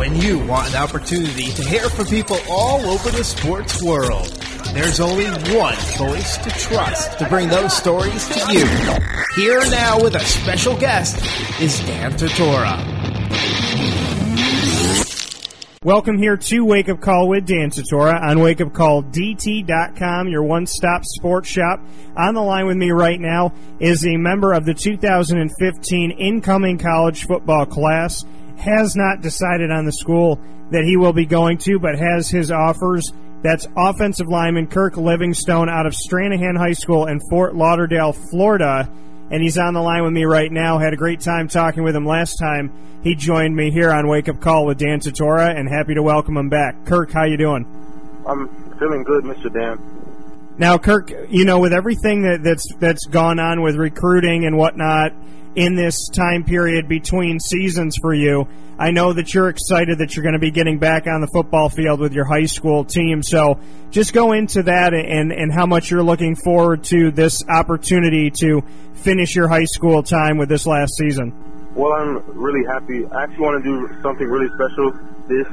When you want an opportunity to hear from people all over the sports world, there's only one voice to trust to bring those stories to you. Here now with a special guest is Dan Tortora. Welcome here to Wake Up Call with Dan Tortora on wakeupcalldt.com, your one-stop sports shop. On the line with me right now is a member of the 2015 incoming college football class. Has not decided on the school that he will be going to, but has his offers. That's offensive lineman Kirk Livingstone out of Stranahan High School in Fort Lauderdale, Florida. And he's on the line with me right now. Had a great time talking with him last time he joined me here on Wake Up Call with Dan Tortora, and happy to welcome him back. Kirk, how you doing? I'm feeling good, Mr. Dan. Now, Kirk, you know, with everything that's gone on with recruiting and whatnot in this time period between seasons for you, I know that you're excited that you're going to be getting back on the football field with your high school team. So just go into that and how much you're looking forward to this opportunity to finish your high school time with this last season. Well, I'm really happy. I actually want to do something really special this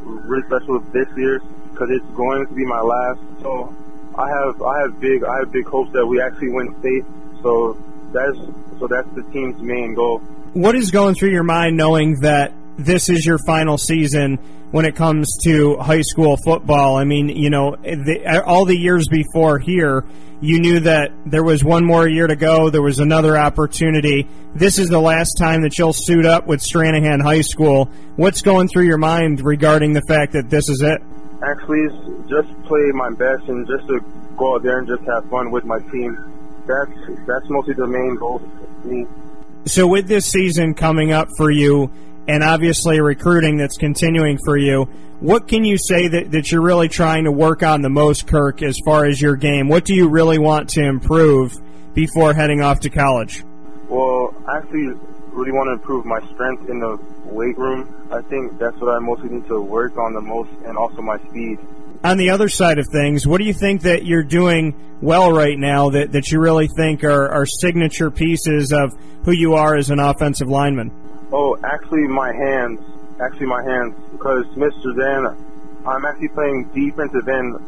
year because it's going to be my last. So I have big hopes that we actually win state. So that's the team's main goal. What is going through your mind knowing that this is your final season when it comes to high school football? I mean, you know, all the years before here, you knew that there was one more year to go. There was another opportunity. This is the last time that you'll suit up with Stranahan High School. What's going through your mind regarding the fact that this is it? Actually, it's just play my best and just to go out there and just have fun with my team. That's mostly the main goal for me. So with this season coming up for you, and obviously recruiting that's continuing for you, what can you say that you're really trying to work on the most, Kirk, as far as your game? What do you really want to improve before heading off to college? Well, I actually really want to improve my strength in the weight room. I think that's what I mostly need to work on the most, and also my speed. On the other side of things, what do you think that you're doing well right now that you really think are signature pieces of who you are as an offensive lineman? Oh, actually my hands, because Mr. Dan, I'm actually playing defensive end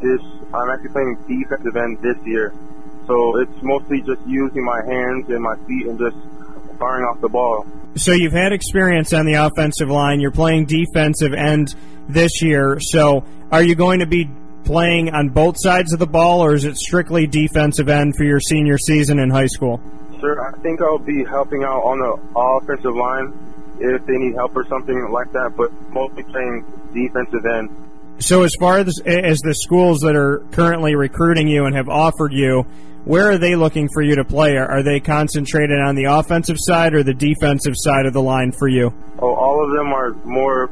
this year. So it's mostly just using my hands and my feet and just firing off the ball. So you've had experience on the offensive line. You're playing defensive end this year. So are you going to be playing on both sides of the ball, or is it strictly defensive end for your senior season in high school? Sir, I think I'll be helping out on the offensive line if they need help or something like that, but mostly playing defensive end. So as far as the schools that are currently recruiting you and have offered you, where are they looking for you to play? Are they concentrated on the offensive side or the defensive side of the line for you? Oh, all of them are more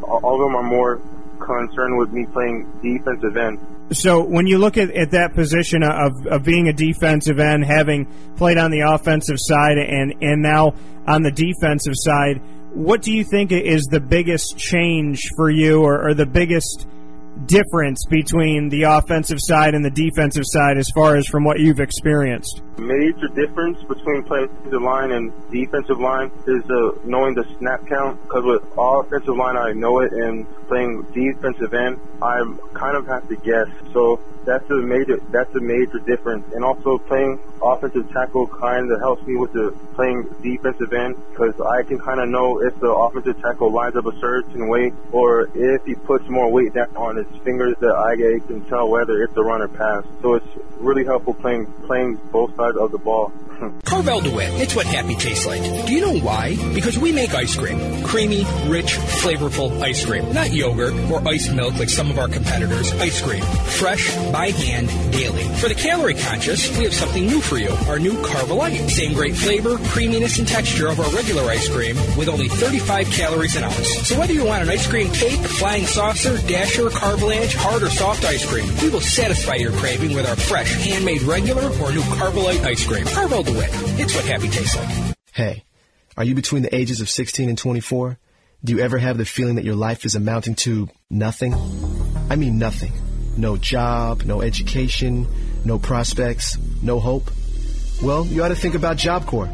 concerned with me playing defensive end. So when you look at that position of being a defensive end, having played on the offensive side and now on the defensive side, what do you think is the biggest change for you or the biggest difference between the offensive side and the defensive side as far as from what you've experienced? Major difference between playing offensive line and defensive line is knowing the snap count, because with offensive line I know it, and playing defensive end I kind of have to guess. So that's a major difference. And also playing offensive tackle kind of helps me with the playing defensive end, because I can kind of know if the offensive tackle lines up a certain way or if he puts more weight down on his fingers that I can tell whether it's a run or pass. So it's really helpful playing both sides of the ball. Carvel DeWitt, it's what happy tastes like. Do you know why? Because we make ice cream. Creamy, rich, flavorful ice cream. Not yogurt or iced milk like some of our competitors. Ice cream. Fresh, by hand, daily. For the calorie conscious, we have something new for you. Our new Carvelite. Same great flavor, creaminess, and texture of our regular ice cream with only 35 calories an ounce. So whether you want an ice cream cake, flying saucer, dasher, carvalanche, hard or soft ice cream, we will satisfy your craving with our fresh, handmade regular or new Carvelite ice cream. Carvel DeWitt. It's what happy tastes like. Hey, are you between the ages of 16 and 24? Do you ever have the feeling that your life is amounting to nothing? I mean nothing. No job, no education, no prospects, no hope? Well, you ought to think about Job Corps.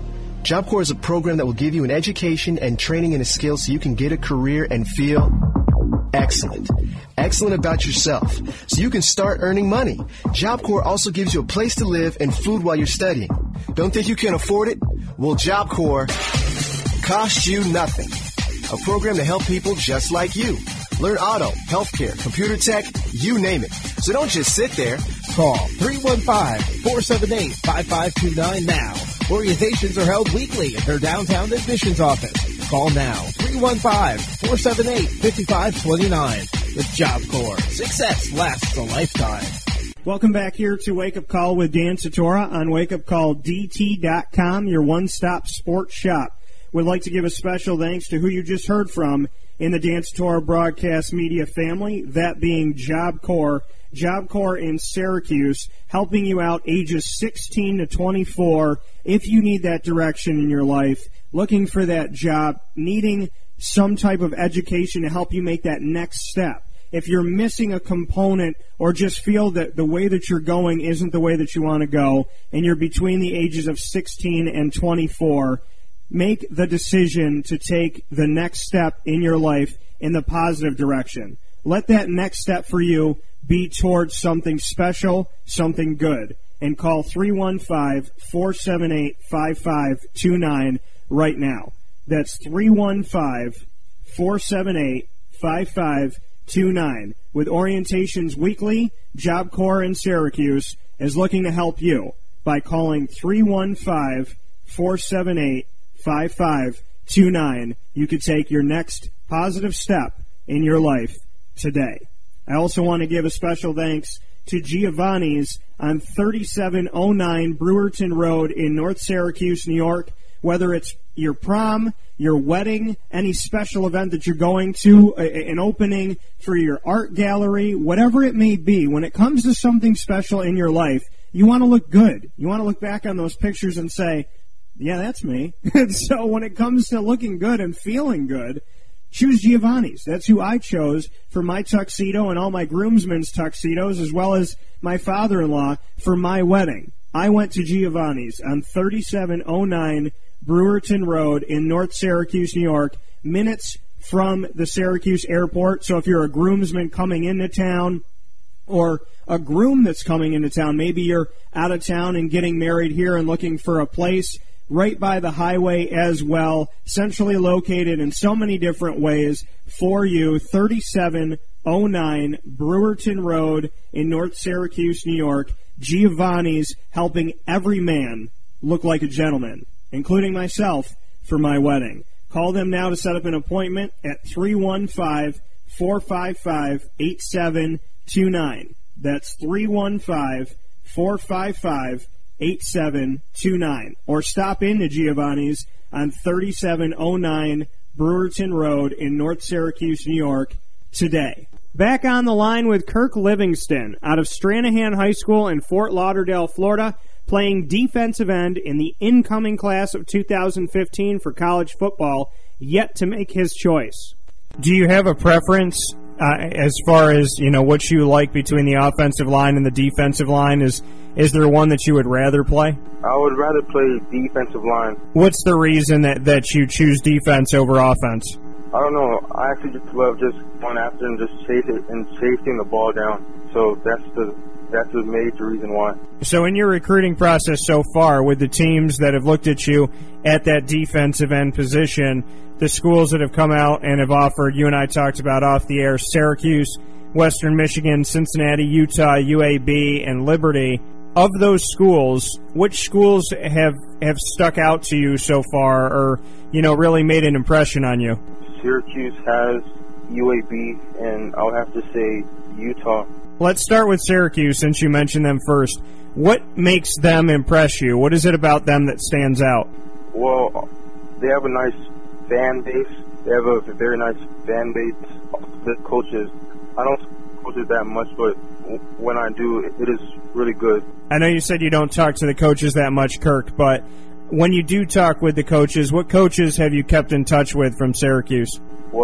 Job Corps is a program that will give you an education and training and a skill so you can get a career and feel excellent. Excellent about yourself, so you can start earning money. Job Corps also gives you a place to live and food while you're studying. Don't think you can afford it? Well, Job Corps costs you nothing. A program to help people just like you. Learn auto, healthcare, computer tech, you name it. So don't just sit there. Call 315-478-5529 now. Orientations are held weekly at their downtown admissions office. Call now, 315-478-5529. With Job Corps, success lasts a lifetime. Welcome back here to Wake Up Call with Dan Tortora on wakeupcalldt.com, your one-stop sports shop. Would like to give a special thanks to who you just heard from in the Dan Tortora broadcast media family, that being Job Corps. Job Corps in Syracuse, helping you out ages 16 to 24 if you need that direction in your life, looking for that job, needing some type of education to help you make that next step. If you're missing a component or just feel that the way that you're going isn't the way that you want to go, and you're between the ages of 16 and 24, make the decision to take the next step in your life in the positive direction. Let that next step for you be towards something special, something good. And call 315-478-5529 right now. That's 315-478-5529. With orientations weekly, Job Corps in Syracuse is looking to help you by calling 315-478-5529. You could take your next positive step in your life today. I also want to give a special thanks to Giovanni's on 3709 Brewerton Road in North Syracuse, New York. Whether it's your prom, your wedding, any special event that you're going to, an opening for your art gallery, whatever it may be, when it comes to something special in your life, you want to look good. You want to look back on those pictures and say, yeah, that's me. So when it comes to looking good and feeling good, choose Giovanni's. That's who I chose for my tuxedo and all my groomsmen's tuxedos, as well as my father-in-law for my wedding. I went to Giovanni's on 3709 Brewerton Road in North Syracuse, New York, minutes from the Syracuse airport. So if you're a groomsman coming into town or a groom that's coming into town, maybe you're out of town and getting married here and looking for a place right by the highway as well, centrally located in so many different ways for you, 3709 Brewerton Road in North Syracuse, New York. Giovanni's, helping every man look like a gentleman, including myself, for my wedding. Call them now to set up an appointment at 315-455-8729. That's 315-455-8729. Or stop into Giovanni's on 3709 Brewerton Road in North Syracuse, New York today. Back on the line with Kirk Livingston out of Stranahan High School in Fort Lauderdale, Florida, playing defensive end in the incoming class of 2015 for college football, yet to make his choice. Do you have a preference as far as, you know, what you like between the offensive line and the defensive line? Is there one that you would rather play? I would rather play defensive line. What's the reason that you choose defense over offense? I don't know. I actually just love just going after and just chasing the ball down. So that's the major reason why. So in your recruiting process so far, with the teams that have looked at you at that defensive end position, the schools that have come out and have offered, you and I talked about off the air, Syracuse, Western Michigan, Cincinnati, Utah, UAB, and Liberty. Of those schools, which schools have stuck out to you so far, or, you know, really made an impression on you? Syracuse has, UAB, and I'll have to say Utah. Let's start with Syracuse, since you mentioned them first. What makes them impress you? What is it about them that stands out? Well, they have a nice fan base. They have a very nice fan base. The coaches, I don't coach it that much, but when I do, it is really good. I know you said you don't talk to the coaches that much, Kirk, but when you do talk with the coaches, what coaches have you kept in touch with from Syracuse? Well, I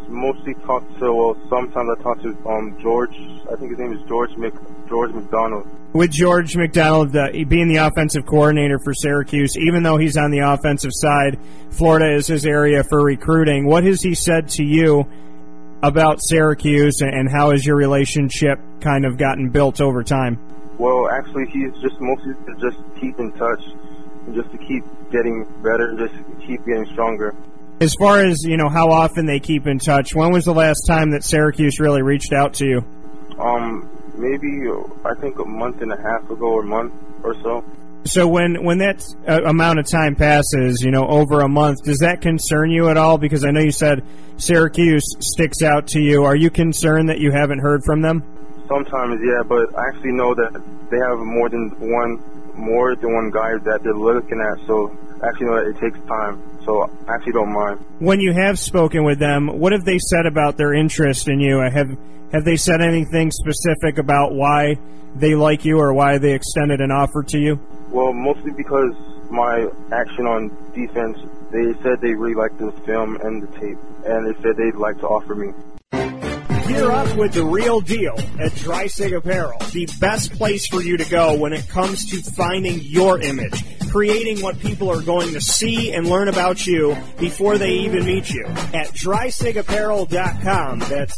mostly talk to, sometimes I talk to George. I think his name is George McDonald. With George McDonald being the offensive coordinator for Syracuse, even though he's on the offensive side, Florida is his area for recruiting. What has he said to you about Syracuse, and how has your relationship kind of gotten built over time? Well, actually, he's just mostly to just keep in touch, and just to keep getting better, and just keep getting stronger. As far as, how often they keep in touch, when was the last time that Syracuse really reached out to you? Maybe, I think a month and a half ago, or month or so. So when that amount of time passes, over a month, does that concern you at all? Because I know you said Syracuse sticks out to you. Are you concerned that you haven't heard from them? Sometimes, yeah, but I actually know that they have more than one guy that they're looking at, so I actually know that it takes time, so I actually don't mind. When you have spoken with them, what have they said about their interest in you? Have they said anything specific about why they like you or why they extended an offer to you? Well, mostly because my action on defense, they said they really liked the film and the tape, and they said they'd like to offer me. Gear up with the real deal at Dreisig Apparel, the best place for you to go when it comes to finding your image, creating what people are going to see and learn about you before they even meet you. At DreisigApparel.com, that's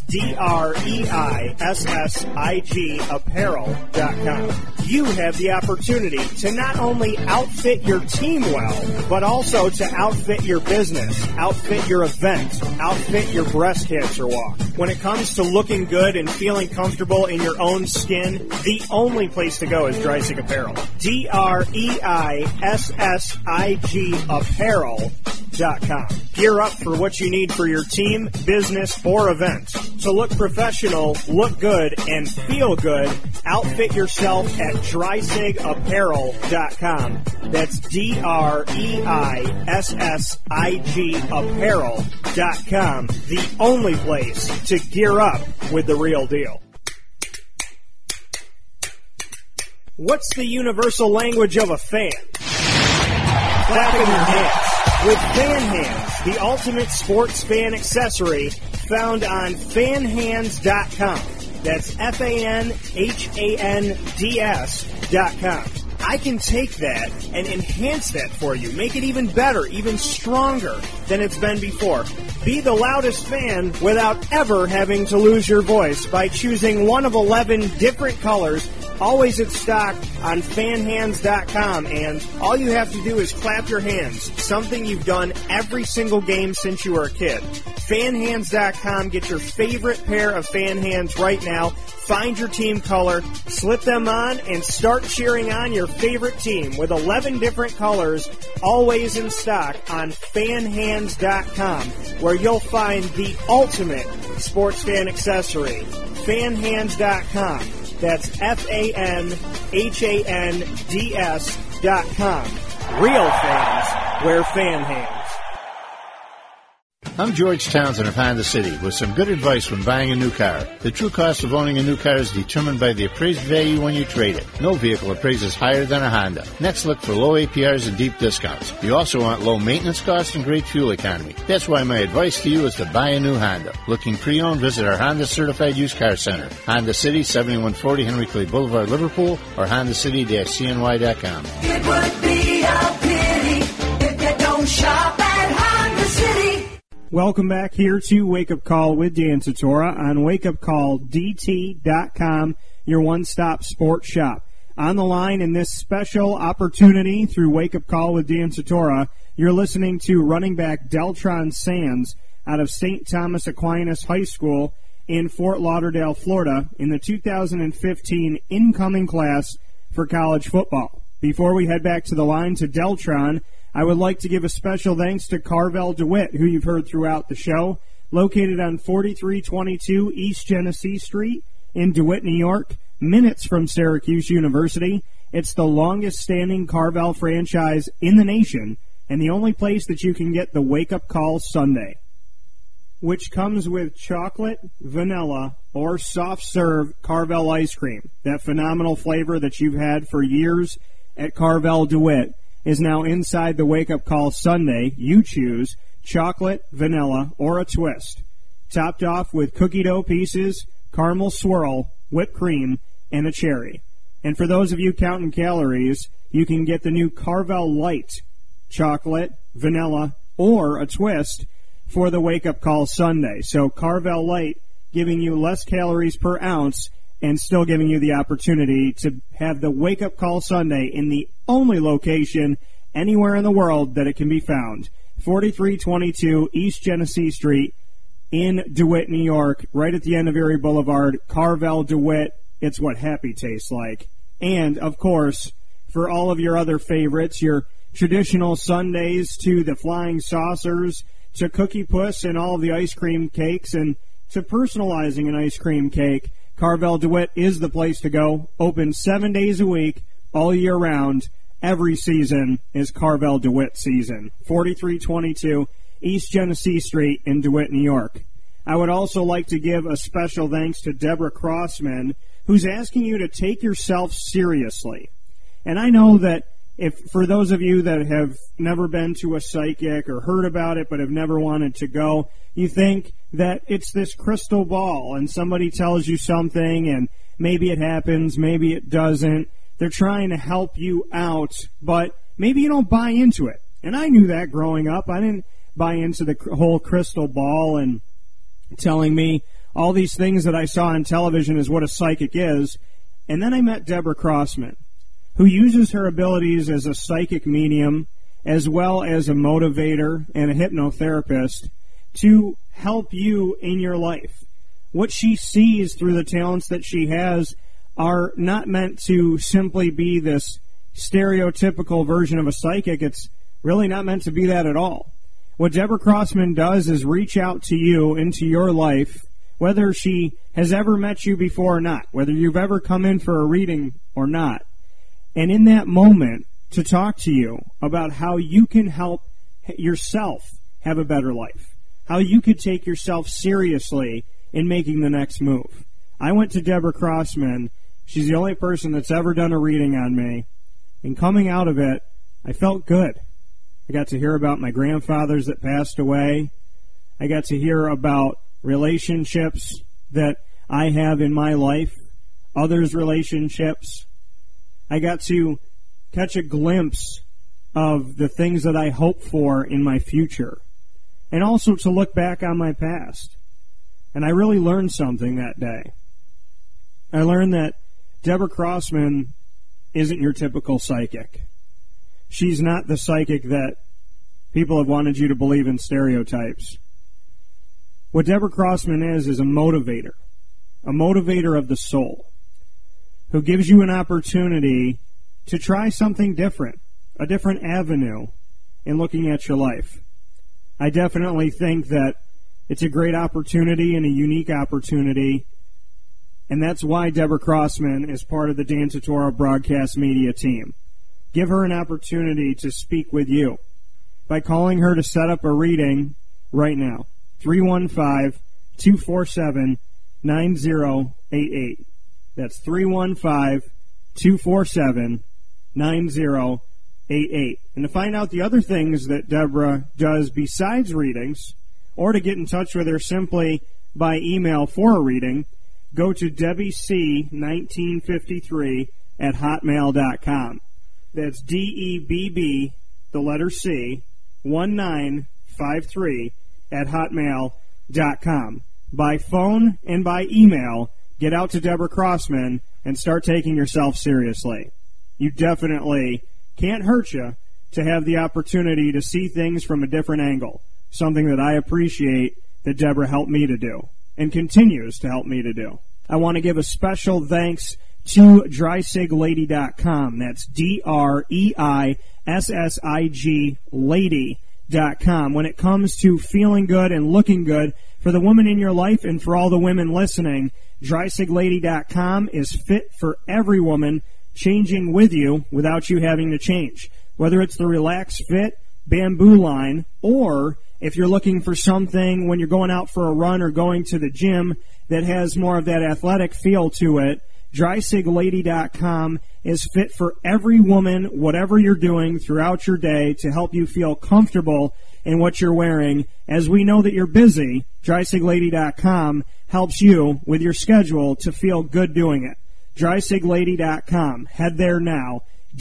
DREISSIG apparel.com. You have the opportunity to not only outfit your team well, but also to outfit your business, outfit your event, outfit your breast cancer walk. When it comes to looking good and feeling comfortable in your own skin, the only place to go is Dreisig Apparel. DREISSIG apparel.com. Gear up for what you need for your team, business, or event. To look professional, look good, and feel good, outfit yourself at DreisigApparel.com. That's DREISSIG apparel.com. The only place to gear up with the real deal. What's the universal language of a fan? Clapping your hands. With Fan Hands, the ultimate sports fan accessory found on fanhands.com. That's FANHANDS.com. I can take that and enhance that for you, make it even better, even stronger than it's been before. Be the loudest fan without ever having to lose your voice by choosing one of 11 different colors, always in stock on fanhands.com, and all you have to do is clap your hands, something you've done every single game since you were a kid. Fanhands.com, get your favorite pair of fan hands right now. Find your team color, slip them on, and start cheering on your favorite team with 11 different colors, always in stock on fanhands.com, where you'll find the ultimate sports fan accessory. Fanhands.com. That's FANHANDS.com. Real fans wear fan hands. I'm George Townsend of Honda City with some good advice when buying a new car. The true cost of owning a new car is determined by the appraised value when you trade it. No vehicle appraises higher than a Honda. Next, look for low APRs and deep discounts. You also want low maintenance costs and great fuel economy. That's why my advice to you is to buy a new Honda. Looking pre-owned, visit our Honda Certified Used Car Center. Honda City, 7140 Henry Clay Boulevard, Liverpool, or HondaCity-CNY.com. It would be a pity if you don't shop at Honda City. Welcome back here to Wake Up Call with Dan Tortora on WakeUpCallDT.com, your one-stop sports shop. On the line in this special opportunity through Wake Up Call with Dan Tortora, you're listening to running back Deltron Sands out of St. Thomas Aquinas High School in Fort Lauderdale, Florida, in the 2015 incoming class for college football. Before we head back to the line to Deltron, I would like to give a special thanks to Carvel DeWitt, who you've heard throughout the show, located on 4322 East Genesee Street in DeWitt, New York, minutes from Syracuse University. It's the longest-standing Carvel franchise in the nation and the only place that you can get the Wake Up Call Sundae, which comes with chocolate, vanilla, or soft-serve Carvel ice cream. That phenomenal flavor that you've had for years at Carvel DeWitt is now inside the Wake Up Call Sundae. You choose chocolate, vanilla, or a twist. topped off with cookie dough pieces, caramel swirl, whipped cream, and a cherry. And for those of you counting calories, you can get the new Carvel Light, chocolate, vanilla, or a twist for the wake-up call Sunday. So Carvel Light giving you less calories per ounce and still giving you the opportunity to have the wake-up call Sunday in the only location anywhere in the world that it can be found. 4322 East Genesee Street in DeWitt, New York, right at the end of Erie Boulevard. Carvel DeWitt, it's what happy tastes like. And, of course, for all of your other favorites, your traditional sundaes to the flying saucers, to Cookie Puss and all of the ice cream cakes, and to personalizing an ice cream cake, Carvel DeWitt is the place to go. Open 7 days a week, all year round. Every season is Carvel DeWitt season. 4322 East Genesee Street in DeWitt, New York. I would also like to give a special thanks to Deborah Crossman, who's asking you to take yourself seriously. And I know that if for those of you that have never been to a psychic or heard about it but have never wanted to go, you think that it's this crystal ball and somebody tells you something and maybe it happens, maybe it doesn't. They're trying to help you out, but maybe you don't buy into it. And I knew that growing up. I didn't buy into the whole crystal ball and telling me all these things that I saw on television is what a psychic is. And then I met Deborah Crossman, who uses her abilities as a psychic medium as well as a motivator and a hypnotherapist to help you in your life. What she sees through the talents that she has are not meant to simply be this stereotypical version of a psychic. It's really not meant to be that at all. What Deborah Crossman does is reach out to you into your life, whether she has ever met you before or not, whether you've ever come in for a reading or not, and in that moment to talk to you about how you can help yourself have a better life, how you could take yourself seriously in making the next move. I went to Deborah Crossman. She's the only person that's ever done a reading on me, and coming out of it, I felt good. I got to hear about my grandfathers that passed away. I got to hear about relationships that I have in my life, others' relationships. I got to catch a glimpse of the things that I hope for in my future, and also to look back on my past. And I really learned something that day. I learned that Deborah Crossman isn't your typical psychic. She's not the psychic that people have wanted you to believe in stereotypes. What Deborah Crossman is a motivator of the soul, who gives you an opportunity to try something different, a different avenue in looking at your life. I definitely think that it's a great opportunity and a unique opportunity, and that's why Deborah Crossman is part of the Dan Tortora broadcast media team. Give her an opportunity to speak with you by calling her to set up a reading right now. 315-247-9088. That's 315-247-9088. And to find out the other things that Deborah does besides readings, or to get in touch with her simply by email for a reading, go to DebbieC1953@hotmail.com. That's DEBB, the letter C, 1953@hotmail.com. By phone and by email, get out to Deborah Crossman and start taking yourself seriously. You definitely can't hurt you to have the opportunity to see things from a different angle, something that I appreciate that Deborah helped me to do and continues to help me to do. I want to give a special thanks to DreisigLady.com. That's DREISSIG Lady.com. When it comes to feeling good and looking good for the woman in your life and for all the women listening, DreisigLady.com is fit for every woman, changing with you without you having to change. Whether it's the Relax Fit bamboo line, or if you're looking for something when you're going out for a run or going to the gym that has more of that athletic feel to it, DrySigLady.com is fit for every woman, whatever you're doing throughout your day, to help you feel comfortable in what you're wearing. As we know that you're busy, DrySigLady.com helps you with your schedule to feel good doing it. DrySigLady.com. Head there now.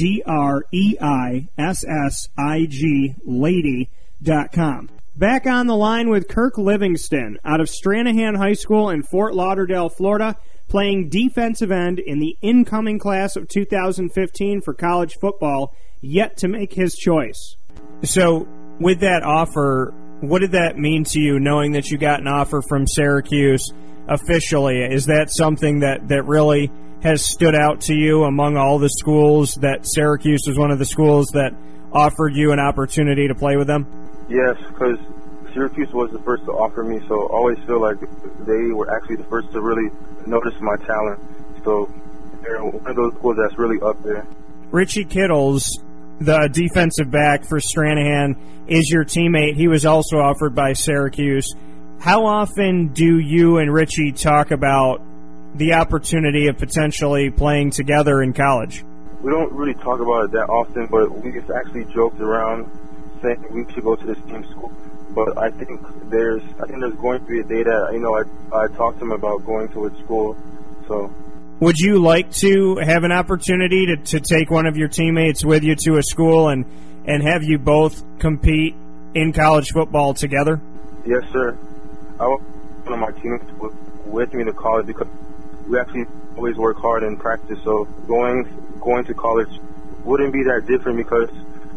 DREISSIG Lady.com. Back on the line with Kirk Livingston out of Stranahan High School in Fort Lauderdale, Florida, playing defensive end in the incoming class of 2015 for college football, yet to make his choice. So, with that offer, what did that mean to you, knowing that you got an offer from Syracuse officially? Is that something that really has stood out to you among all the schools, that Syracuse was one of the schools that offered you an opportunity to play with them? Yes, because Syracuse was the first to offer me, so I always feel like they were actually the first to really notice my talent. So they're one of those schools that's really up there. Richie Kittles, the defensive back for Stranahan, is your teammate. He was also offered by Syracuse. How often do you and Richie talk about the opportunity of potentially playing together in college? We don't really talk about it that often, but we just actually joked around saying we should go to the same school. But I think there's going to be a day that I talked to him about going to his school. So, would you like to have an opportunity to take one of your teammates with you to a school and have you both compete in college football together? Yes, sir. I want one of my teammates with me to college because we actually always work hard in practice. So going to college wouldn't be that different because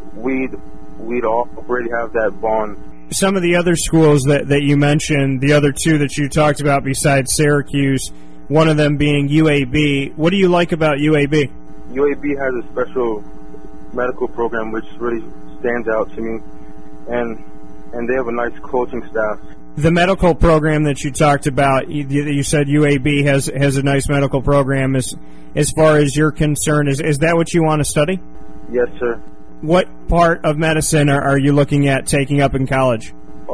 we'd already have that bond. Some of the other schools that you mentioned, the other two that you talked about besides Syracuse, one of them being UAB. What do you like about UAB? UAB has a special medical program which really stands out to me, and they have a nice coaching staff. The medical program that you talked about, you said UAB has a nice medical program. As far as you're concerned, is that what you want to study? Yes, sir. What part of medicine are you looking at taking up in college?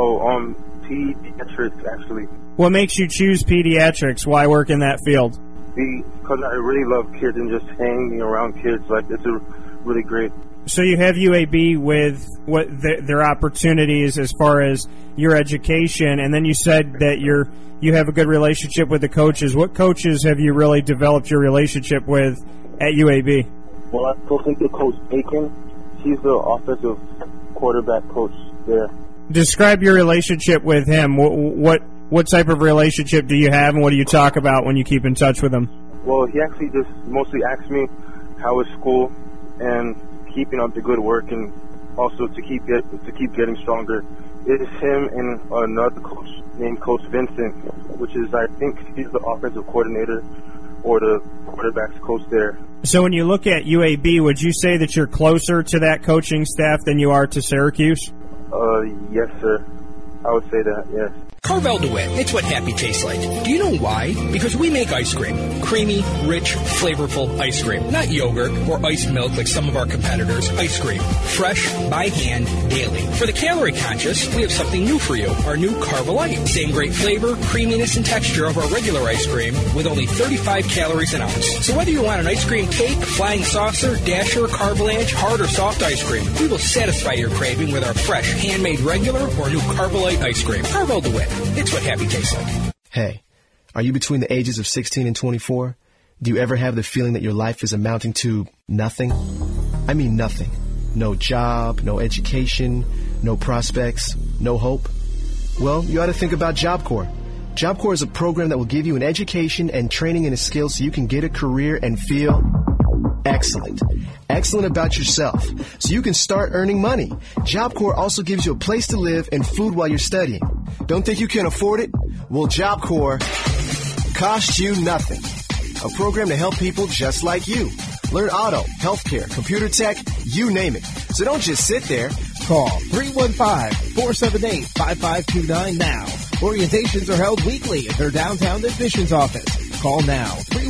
Pediatrics, actually. What makes you choose pediatrics? Why work in that field? Because I really love kids and just hanging around kids. Like, it's really great. So you have UAB with what their opportunities as far as your education, and then you said that you have a good relationship with the coaches. What coaches have you really developed your relationship with at UAB? Well, I've spoken to Coach Bacon. He's the offensive quarterback coach there. Describe your relationship with him. What type of relationship do you have, and what do you talk about when you keep in touch with him? Well, he actually just mostly asks me how is school and keeping up the good work, and also to keep getting stronger. It's him and another coach named Coach Vincent, which is, I think, he's the offensive coordinator or the quarterback's coach there. So when you look at UAB, would you say that you're closer to that coaching staff than you are to Syracuse? Yes, sir. I would say that, yes. Carvel DeWitt, it's what happy tastes like. Do you know why? Because we make ice cream. Creamy, rich, flavorful ice cream. Not yogurt or iced milk like some of our competitors. Ice cream. Fresh, by hand, daily. For the calorie conscious, we have something new for you. Our new Carvelite. Same great flavor, creaminess, and texture of our regular ice cream with only 35 calories an ounce. So whether you want an ice cream cake, flying saucer, dasher, carvalanche, hard or soft ice cream, we will satisfy your craving with our fresh, handmade regular or new Carvelite ice cream. Carvel DeWitt. It's what happy tastes like. Hey, are you between the ages of 16 and 24? Do you ever have the feeling that your life is amounting to nothing? I mean nothing. No job, no education, no prospects, no hope? Well, you ought to think about Job Corps. Job Corps is a program that will give you an education and training and a skill so you can get a career and feel excellent. Excellent about yourself, so you can start earning money. Job Corps also gives you a place to live and food while you're studying. Don't think you can afford it? Well, Job Corps costs you nothing. A program to help people just like you. Learn auto, healthcare, computer tech, you name it. So don't just sit there. Call 315-478-5529 now. Orientations are held weekly at their downtown admissions office. Call now,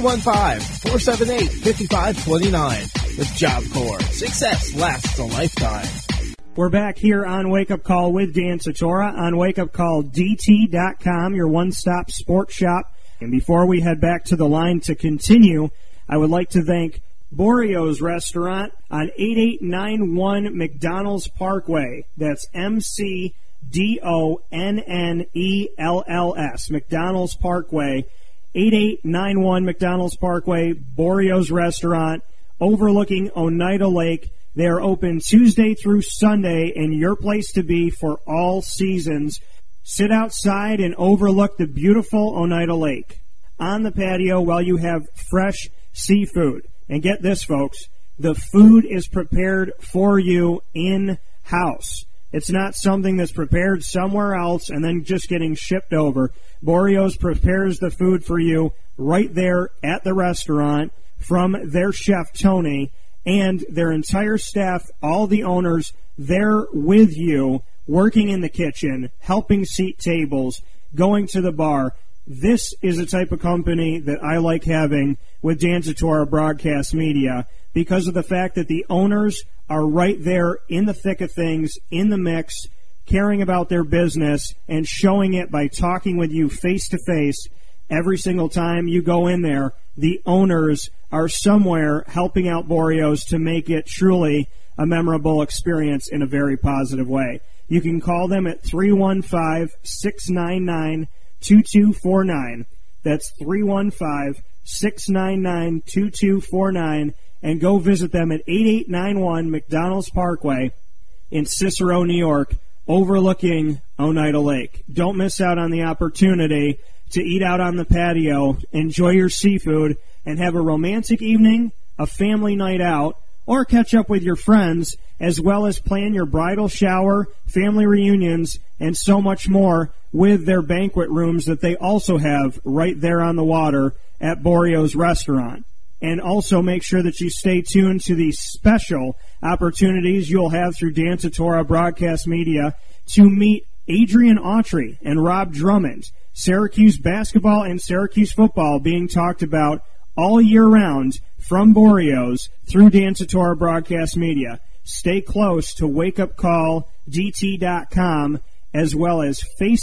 315-478-5529. With Job Corps, success lasts a lifetime. We're back here on Wake Up Call with Dan Satora on wakeupcalldt.com, your one-stop sports shop And before we head back to the line to continue, I would like to thank Borio's Restaurant on 8891 McDonald's Parkway. That's McDonnells, McDonald's Parkway, 8891 McDonald's Parkway, Borio's Restaurant, overlooking Oneida Lake. They are open Tuesday through Sunday, and your place to be for all seasons. Sit outside and overlook the beautiful Oneida Lake on the patio while you have fresh seafood. And get this, folks, the food is prepared for you in-house. It's not something that's prepared somewhere else and then just getting shipped over. Borio's prepares the food for you right there at the restaurant from their chef, Tony, and their entire staff, all the owners, they're with you, working in the kitchen, helping seat tables, going to the bar. This is a type of company that I like having with Dan Tortora Broadcast Media because of the fact that the owners are right there in the thick of things, in the mix, caring about their business and showing it by talking with you face to face every single time you go in there. The owners are somewhere helping out Borio's to make it truly a memorable experience in a very positive way. You can call them at 315-699-2249. That's 315-699-2249. And go visit them at 8891 McDonald's Parkway in Cicero, New York, overlooking Oneida Lake. Don't miss out on the opportunity to eat out on the patio, enjoy your seafood, and have a romantic evening, a family night out, or catch up with your friends, as well as plan your bridal shower, family reunions, and so much more with their banquet rooms that they also have right there on the water at Borio's Restaurant. And also make sure that you stay tuned to the special opportunities you'll have through Dan Tortora Broadcast Media to meet Adrian Autry and Rob Drummond. Syracuse basketball and Syracuse football being talked about all year round from Borio's through Dan Tortora Broadcast Media. Stay close to wakeupcalldt.com as well as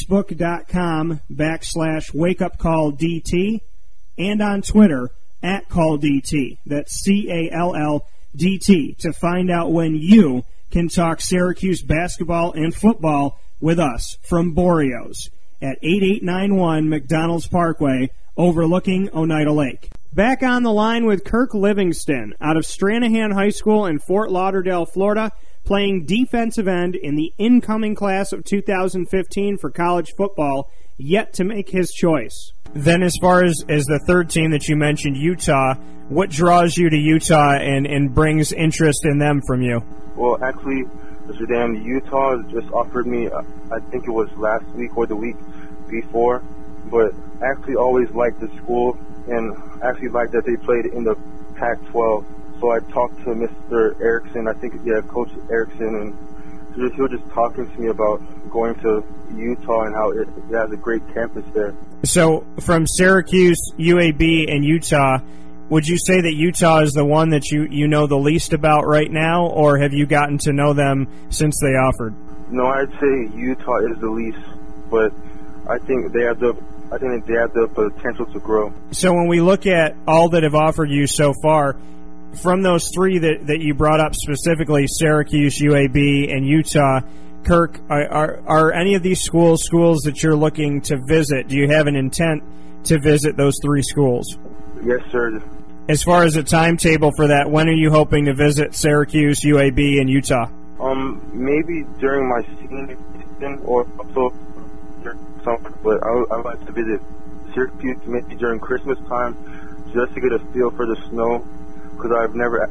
facebook.com/wakeupcalldt and on Twitter @CallDT. That's CALLDT to find out when you can talk Syracuse basketball and football with us from Borio's at 8891 McDonald's Parkway, overlooking Oneida Lake. Back on the line with Kirk Livingston out of Stranahan High School in Fort Lauderdale, Florida, playing defensive end in the incoming class of 2015 for college football, yet to make his choice. Then as far as the third team that you mentioned, Utah, what draws you to Utah and brings interest in them from you? Well, actually, Mr. Dan, Utah just offered me, I think it was last week or the week before, but I actually always liked the school and actually liked that they played in the Pac-12. So I talked to Mr. Erickson, I think, Coach Erickson, and he was just talking to me about going to Utah and how it has a great campus there. So from Syracuse, UAB, and Utah, would you say that Utah is the one that you know the least about right now, or have you gotten to know them since they offered? No, I'd say Utah is the least, but I think they have the potential to grow. So when we look at all that have offered you so far, from those three that you brought up specifically, Syracuse, UAB, and Utah, Kirk, are any of these schools that you're looking to visit? Do you have an intent to visit those three schools? Yes, sir. As far as a timetable for that, when are you hoping to visit Syracuse, UAB, and Utah? Maybe during my senior season or also summer, but I'd like to visit Syracuse maybe during Christmas time just to get a feel for the snow. Because I've never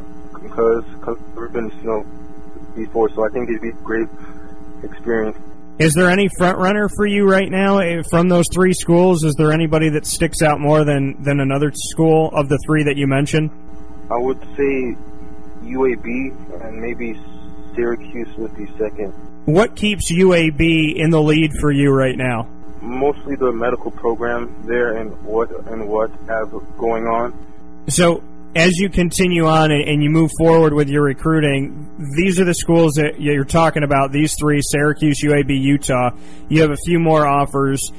been to snow before, so I think it'd be a great experience. Is there any front runner for you right now from those three schools? Is there anybody that sticks out more than another school of the three that you mentioned? I would say UAB and maybe Syracuse would be second. What keeps UAB in the lead for you right now? Mostly the medical program there and what have going on. So, as you continue on and you move forward with your recruiting, these are the schools that you're talking about, these three, Syracuse, UAB, Utah. You have a few more offers.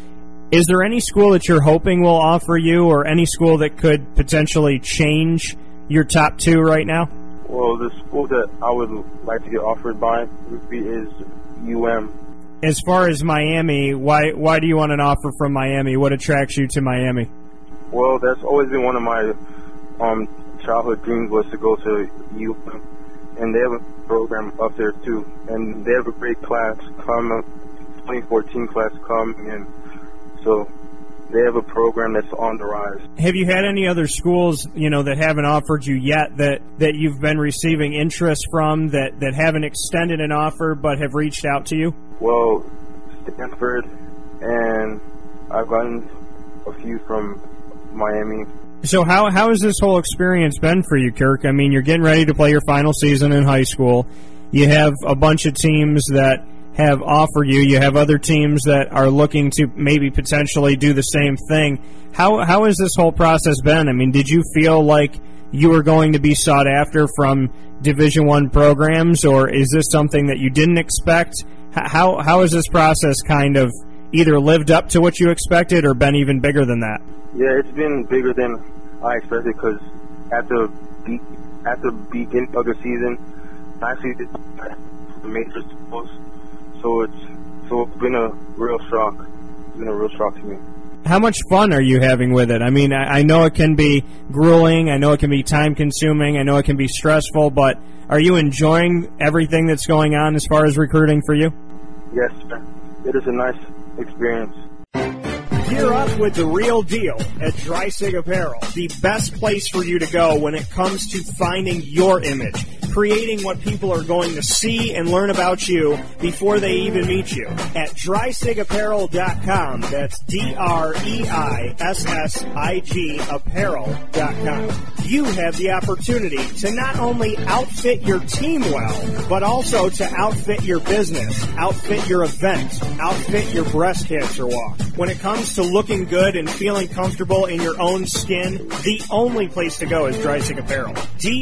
Is there any school that you're hoping will offer you, or any school that could potentially change your top two right now? Well, the school that I would like to get offered by is UM. As far as Miami, why do you want an offer from Miami? What attracts you to Miami? Well, that's always been one of my childhood dreams, was to go to UM. And they have a program up there, too. And they have a great class, 2014 class coming in. So they have a program that's on the rise. Have you had any other schools, that haven't offered you yet that you've been receiving interest from that haven't extended an offer but have reached out to you? Well, Stanford, and I've gotten a few from Miami. So how has this whole experience been for you, Kirk? I mean, you're getting ready to play your final season in high school. You have a bunch of teams that have offered you. You have other teams that are looking to maybe potentially do the same thing. How has this whole process been? I mean, did you feel like you were going to be sought after from Division I programs, or is this something that you didn't expect? How has this process kind of either lived up to what you expected or been even bigger than that? Yeah, it's been bigger than I expected, because at the beginning of the season, I actually did the major schools, so it's been a real shock. It's been a real shock to me. How much fun are you having with it? I mean, I know it can be grueling, I know it can be time-consuming, I know it can be stressful, but are you enjoying everything that's going on as far as recruiting for you? Yes, sir. It is a nice experience. Gear up with the real deal at Dreisig Apparel, the best place for you to go when it comes to finding your image, creating what people are going to see and learn about you before they even meet you. At DreisigApparel.com, that's DREISSIG Apparel.com. You have the opportunity to not only outfit your team well, but also to outfit your business, outfit your event, outfit your breast cancer walk. When it comes to looking good and feeling comfortable in your own skin, the only place to go is Dreisig Apparel.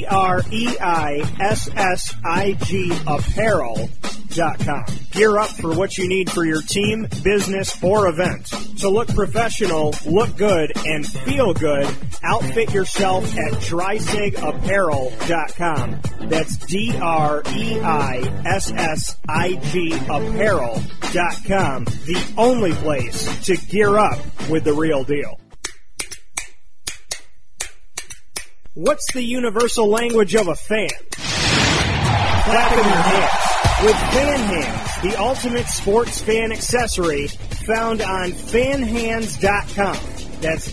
DREISSIG Apparel.com. Gear up for what you need for your team, business, or event. To look professional, look good, and feel good, outfit yourself at DreisigApparel.com. That's DREISSIG Apparel.com. The only place to gear up with the real deal. What's the universal language of a fan? Clapping your hands. With Fan Hands, the ultimate sports fan accessory, found on fanhands.com. That's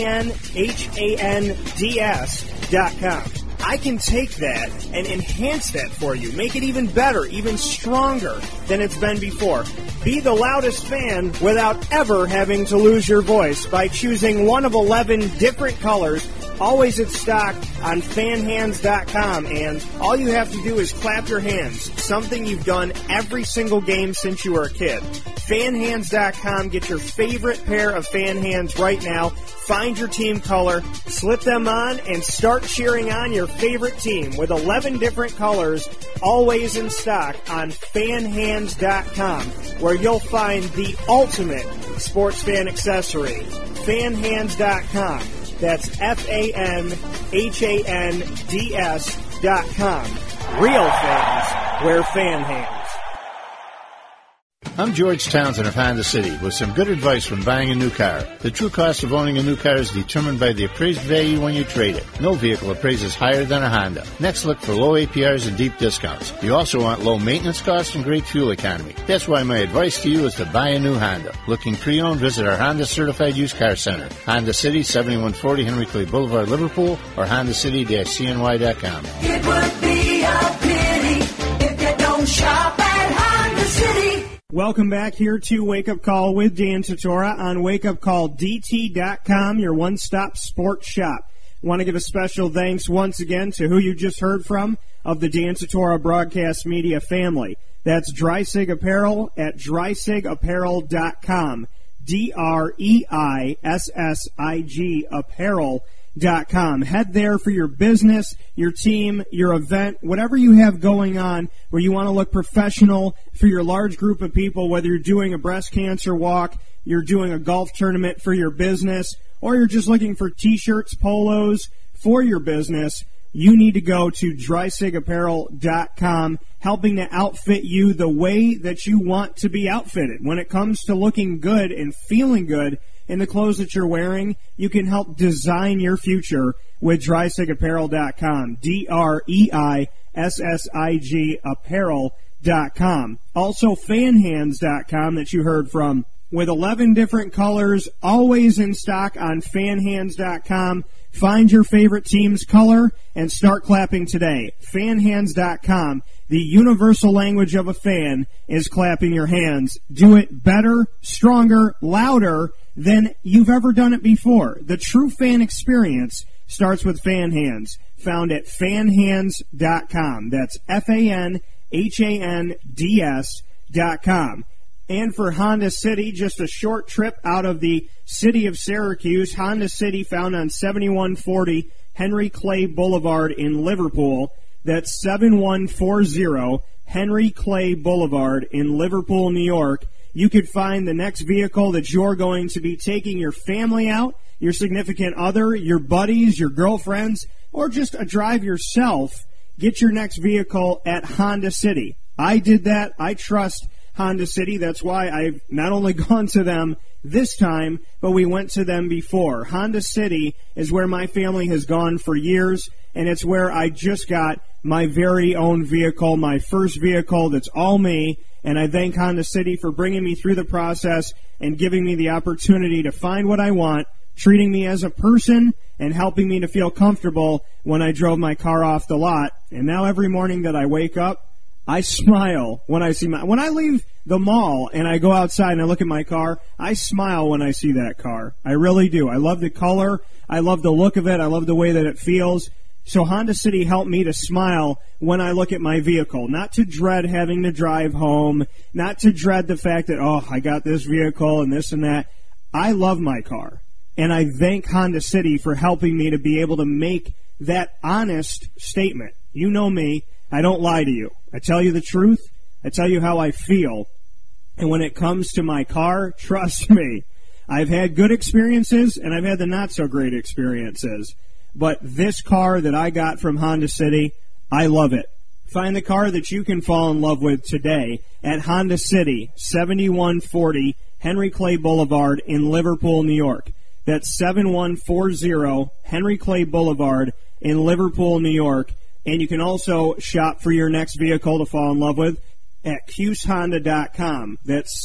FANHANDS.com. I can take that and enhance that for you, make it even better, even stronger than it's been before. Be the loudest fan without ever having to lose your voice by choosing one of 11 different colors, always in stock on fanhands.com, and all you have to do is clap your hands, something you've done every single game since you were a kid. Fanhands.com, get your favorite pair of fan hands right now, find your team color, slip them on, and start cheering on your favorite team with 11 different colors, always in stock on fanhands.com, where you'll find the ultimate sports fan accessory. Fanhands.com. That's FANHANDS.com. Real fans wear fan hands. I'm George Townsend of Honda City with some good advice when buying a new car. The true cost of owning a new car is determined by the appraised value when you trade it. No vehicle appraises higher than a Honda. Next, look for low APRs and deep discounts. You also want low maintenance costs and great fuel economy. That's why my advice to you is to buy a new Honda. Looking pre-owned, visit our Honda Certified Used Car Center. Honda City, 7140 Henry Clay Boulevard, Liverpool, or HondaCity-CNY.com. It would be a pity if you don't shop at Honda City. Welcome back here to Wake Up Call with Dan Tortora on WakeUpCallDT.com, your one-stop sports shop. Want to give a special thanks once again to who you just heard from of the Dan Tortora Broadcast Media family. That's Dreisig Apparel at DreisigApparel.com. DREISSIG apparel.com. Head there for your business, your team, your event, whatever you have going on where you want to look professional for your large group of people, whether you're doing a breast cancer walk, you're doing a golf tournament for your business, or you're just looking for t-shirts, polos for your business. You need to go to DrySigApparel.com, helping to outfit you the way that you want to be outfitted. When it comes to looking good and feeling good in the clothes that you're wearing, you can help design your future with DrySigApparel.com, DREISSIG apparel.com. Also, FanHands.com that you heard from, with 11 different colors, always in stock on FanHands.com. Find your favorite team's color and start clapping today. FanHands.com. The universal language of a fan is clapping your hands. Do it better, stronger, louder than you've ever done it before. The true fan experience starts with Fan Hands, found at fanhands.com. That's FANHANDS.com. And for Honda City, just a short trip out of the city of Syracuse, Honda City, found on 7140 Henry Clay Boulevard in Liverpool. That's 7140 Henry Clay Boulevard in Liverpool, New York. You could find the next vehicle that you're going to be taking your family out, your significant other, your buddies, your girlfriends, or just a drive yourself. Get your next vehicle at Honda City. I did that. I trust Honda City. That's why I've not only gone to them this time, but we went to them before. Honda City is where my family has gone for years, and it's where I just got my very own vehicle, my first vehicle that's all me, and I thank Honda City for bringing me through the process and giving me the opportunity to find what I want, treating me as a person, and helping me to feel comfortable when I drove my car off the lot. And now every morning that I wake up, I smile when I see when I leave the mall and I go outside and I look at my car, I smile when I see that car. I really do. I love the color. I love the look of it. I love the way that it feels. So Honda City helped me to smile when I look at my vehicle, not to dread having to drive home, not to dread the fact that, oh, I got this vehicle and this and that. I love my car, and I thank Honda City for helping me to be able to make that honest statement. You know me. I don't lie to you. I tell you the truth. I tell you how I feel. And when it comes to my car, trust me, I've had good experiences and I've had the not-so-great experiences. But this car that I got from Honda City, I love it. Find the car that you can fall in love with today at Honda City, 7140 Henry Clay Boulevard in Liverpool, New York. That's 7140 Henry Clay Boulevard in Liverpool, New York. And you can also shop for your next vehicle to fall in love with at CuseHonda.com. That's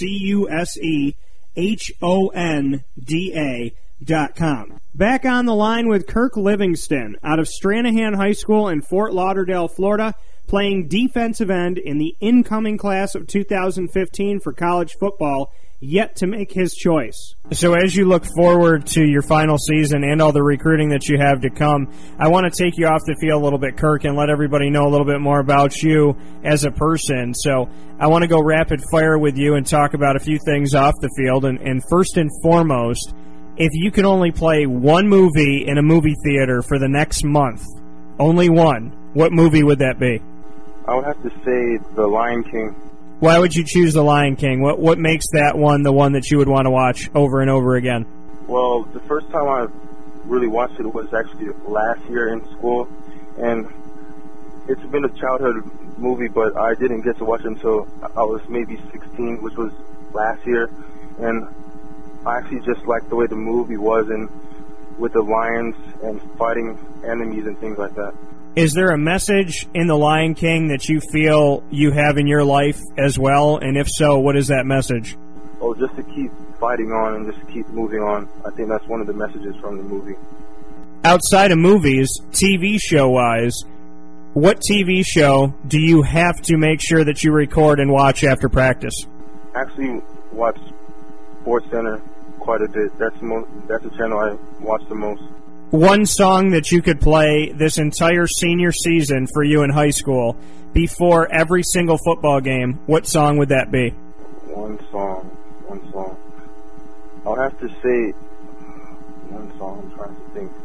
CuseHonda.com. Back on the line with Kirk Livingston out of Stranahan High School in Fort Lauderdale, Florida, playing defensive end in the incoming class of 2015 for college football, yet to make his choice. So as you look forward to your final season and all the recruiting that you have to come, I want to take you off the field a little bit, Kirk, and let everybody know a little bit more about you as a person. So I want to go rapid fire with you and talk about a few things off the field. And first and foremost, if you could only play one movie in a movie theater for the next month, only one, what movie would that be? I would have to say The Lion King. Why would you choose The Lion King? What makes that one the one that you would want to watch over and over again? Well, the first time I really watched it was actually last year in school, and it's been a childhood movie, but I didn't get to watch it until I was maybe 16, which was last year, and I actually just liked the way the movie was, and with the lions and fighting enemies and things like that. Is there a message in The Lion King that you feel you have in your life as well? And if so, what is that message? Oh, just to keep fighting on and just keep moving on. I think that's one of the messages from the movie. Outside of movies, TV show-wise, what TV show do you have to make sure that you record and watch after practice? Actually, watch SportsCenter quite a bit. That's the channel I watch the most. One song that you could play this entire senior season for you in high school before every single football game, what song would that be? One song. I'll have to say one song. I'm trying to think.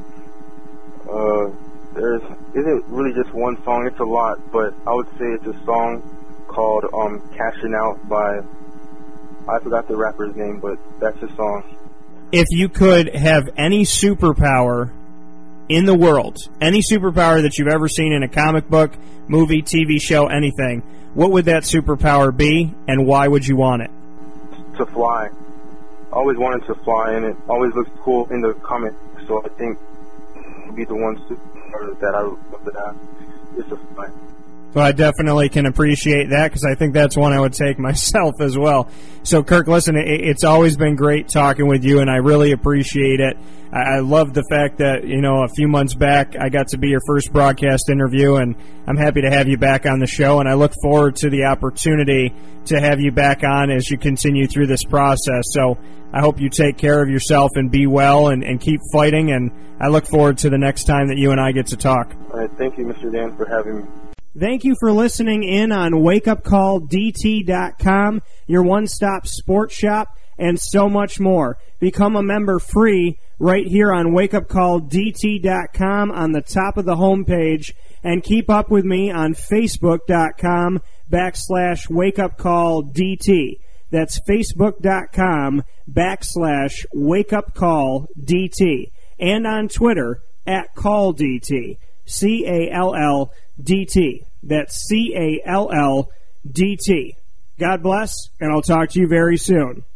There isn't really just one song. It's a lot, but I would say it's a song called "Cashing Out" by, I forgot the rapper's name, but that's the song. If you could have any superpower in the world, any superpower that you've ever seen in a comic book, movie, TV show, anything, what would that superpower be, and why would you want it? To fly. I always wanted to fly, and it always looks cool in the comics, so I think it would be the one superpower that I would love to have, is to fly. Well, I definitely can appreciate that, because I think that's one I would take myself as well. So, Kirk, listen, it's always been great talking with you, and I really appreciate it. I love the fact that, a few months back I got to be your first broadcast interview, and I'm happy to have you back on the show, and I look forward to the opportunity to have you back on as you continue through this process. So I hope you take care of yourself and be well and keep fighting, and I look forward to the next time that you and I get to talk. All right, thank you, Mr. Dan, for having me. Thank you for listening in on WakeUpCallDT.com, your one-stop sports shop, and so much more. Become a member free right here on WakeUpCallDT.com on the top of the homepage, and keep up with me on Facebook.com/WakeUpCallDT. That's Facebook.com/WakeUpCallDT. And on Twitter @CallDT. CALLDT. That's CALLDT. God bless, and I'll talk to you very soon.